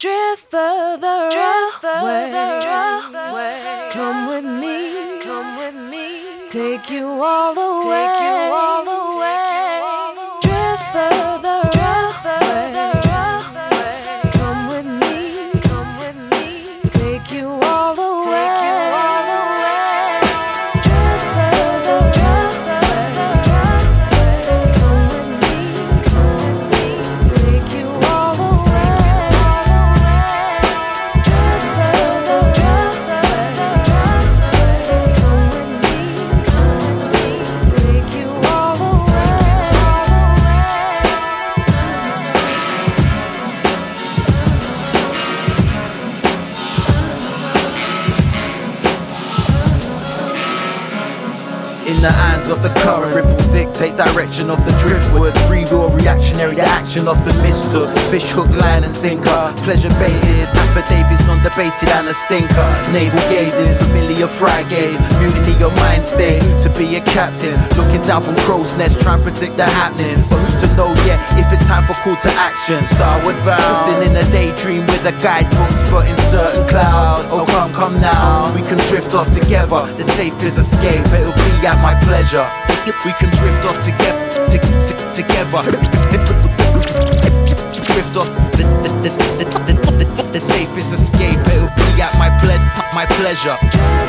Drift further away. Come with me, take you all the way. Drift further away. Come with me, take you all the way. Drift further away. Come with me, take you all the way. Drift further away. Come with me, take you all the way. In the hands of the current, ripple dictate direction of the driftwood. Free will reactionary, the action of the mistook. Fish hook, line and sinker. Pleasure baited, affidavits non-debated and a stinker. Navel gazing, familiar fry gaze. Mutiny your mind state, who to be a captain. Looking down from crow's nest, trying to predict the happenings. But who's to know yet if it's time for call to action? Starward bound, drifting in a daydream with a guidebook, spotting certain clouds. Oh come now, we can drift off together. The safest escape, it'll be at my pleasure. We can drift off together. Drift off the safest escape. It'll be at my pleasure.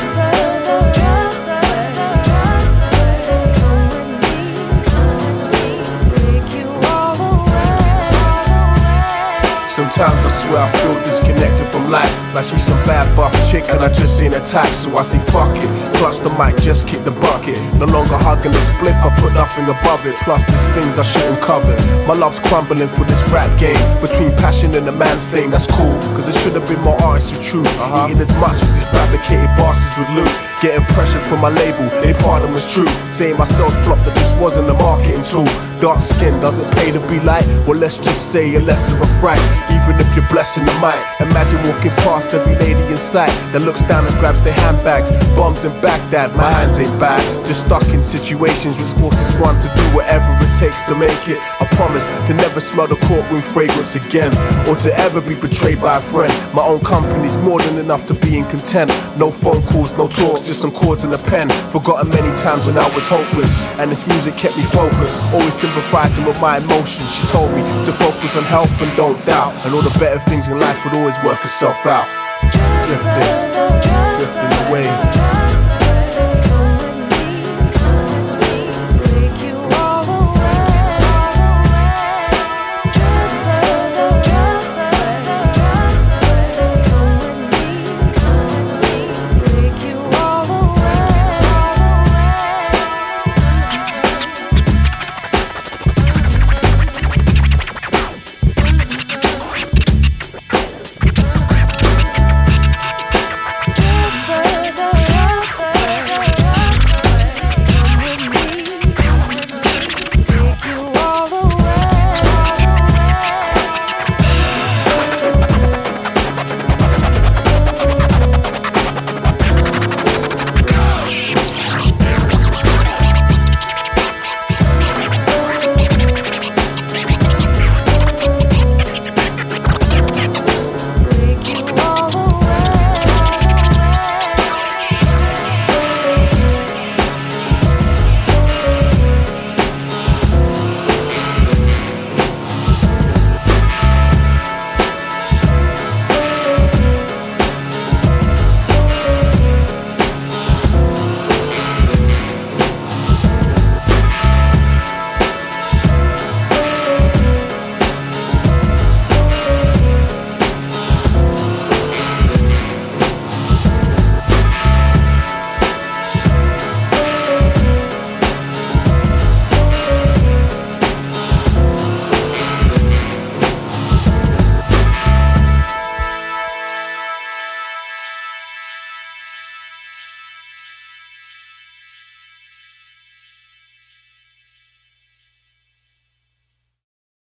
Sometimes I swear I feel disconnected from life, like she's some bad buff chick and I just ain't a type. So I say fuck it, clutch the mic, just kick the bucket. No longer hugging the spliff, I put nothing above it. Plus there's things I shouldn't cover. My love's crumbling for this rap game. Between passion and a man's fame, that's cool, cause there should have been more artists who true. Eating as much as these fabricated bosses would loot. Getting pressured from my label, they part of them was true. Saying my sales flop, that just wasn't a marketing tool. Dark skin doesn't pay to be light. Well, let's just say you're less of a fright. Even if you're blessing the mic. Imagine walking past every lady in sight that looks down and grabs their handbags. Bombs in Baghdad, my hands ain't bad. Just stuck in situations which forces one to do whatever it takes to make it. I promise to never smell the courtroom fragrance again, or to ever be betrayed by a friend. My own company's more than enough to be in content. No phone calls, no talks, just some chords and a pen. Forgotten many times when I was hopeless, and this music kept me focused. Always sympathizing with my emotions. She told me to focus on health and don't doubt, and all the better things in life would always work itself out. Drifting away.